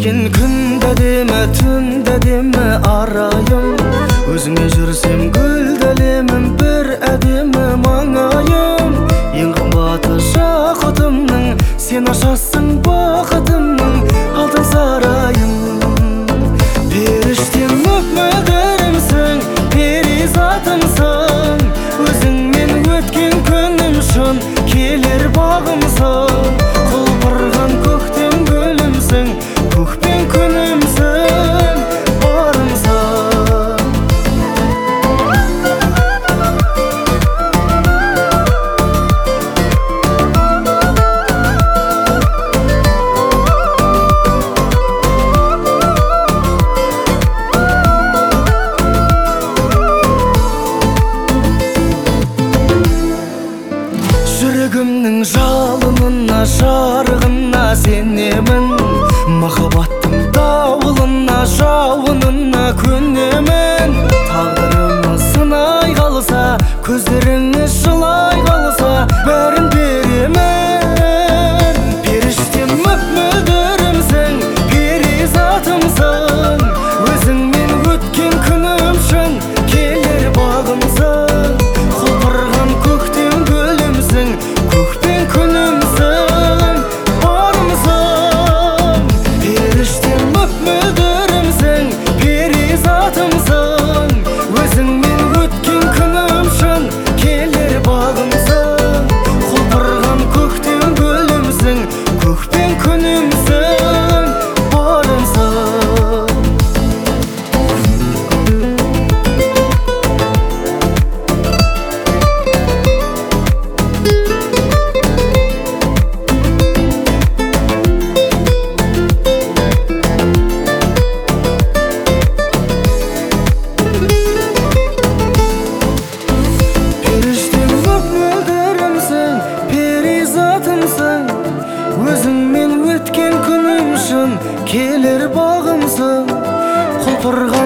Сен күнде деме, түнде деме арайым, өзіңе жүрсем гүлделемін бір әдемі маңайым. Ең қымбаты жақұтымның, сен ашасың бақытымның алтын сарайым. Періштем мөп-мөлдірімсің, перизатымсың, өзіңмен өткен күнім шын келер бағымсың. Құлпырған көктем гүлімсің, көкпен күнімсің, барымсың. Жүрегімнің жалынына, жарығына сенемін, махаббаттың дауылына, жауынына көнемін. Тағдырымыз сынай қалса, көздеріңіз жылай қалса, бәрін беремін. Періштем мөп-мөлдірімсің, перизатымсың, өзіңмен өткен күнім шын келер бағымсың. Құлпырған көктем гүлімсің, көкпен күнімсің, барымсың. Періштем мөп-мөлдірімсің, перизатымсың, өзіңмен өткен күнім шын келер бағымсың. Құлпырған көктем гүлімсің, көкпен күнімсің, барымсың. Өзіңмен өткен күнім шын келер бағымсың. Құлпырған